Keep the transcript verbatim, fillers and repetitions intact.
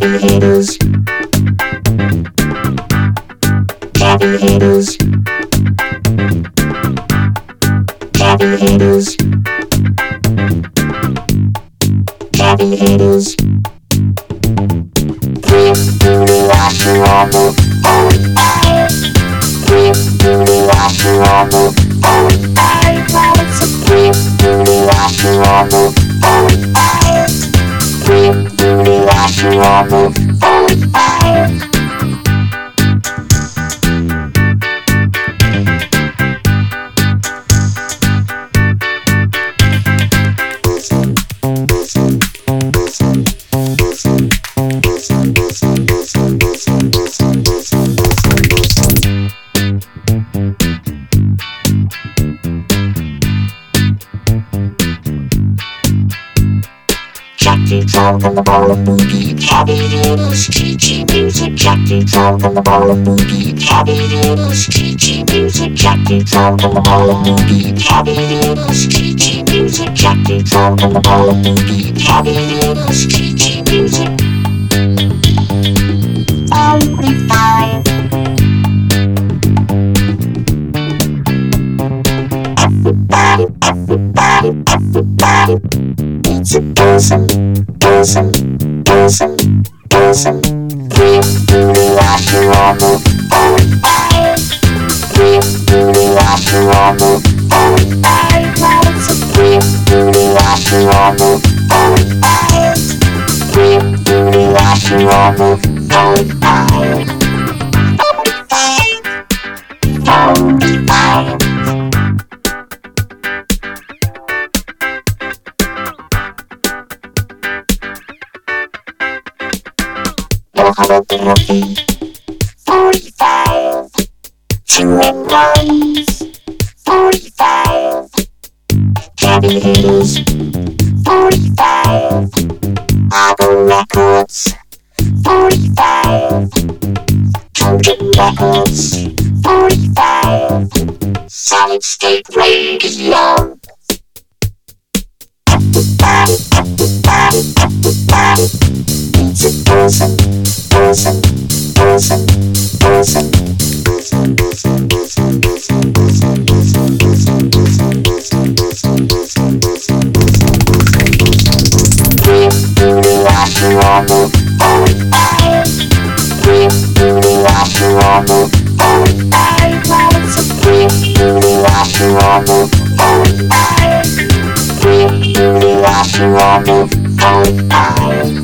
Heavy hitters. Heavy hitters. Heavy hitters. Heavy hitters. Three duty after armor, forty-five. Three duty after armor, forty-five. It's a three duty after armor, forty-five. Three duty after armor, forty-five. Jackie Drum and the ball of boogie, heavy hitters, G G music. Jackie Drum and the ball of boogie, heavy hitters, G G music. Jackie Drum and the ball of boogie, heavy hitters, G G music. Jackie Drum and the ball of boogie, heavy hitters, G G music. forty-five. Everybody, everybody, everybody. It's a person, person, person, person. Three duty after armor, forty-five. Three duty after armor, forty-five. Now it's a three duty after armor, forty-five. Three duty after armor, forty-five. Forty-five. Forty-five. forty-five, two and ones, forty-five, heavy hitters, forty-five, Argo Records, forty-five, Trojan Records, forty-five, Solid State Radio. Everybody, everybody, everybody, it's a person, person, person, person, person, person, person, person, person, person, person, person, person, person, person, person. Three duty after armor, forty-five. Three duty after armor, forty-five. Now it's a three duty after armor, forty-five. Three duty after armor, forty-five.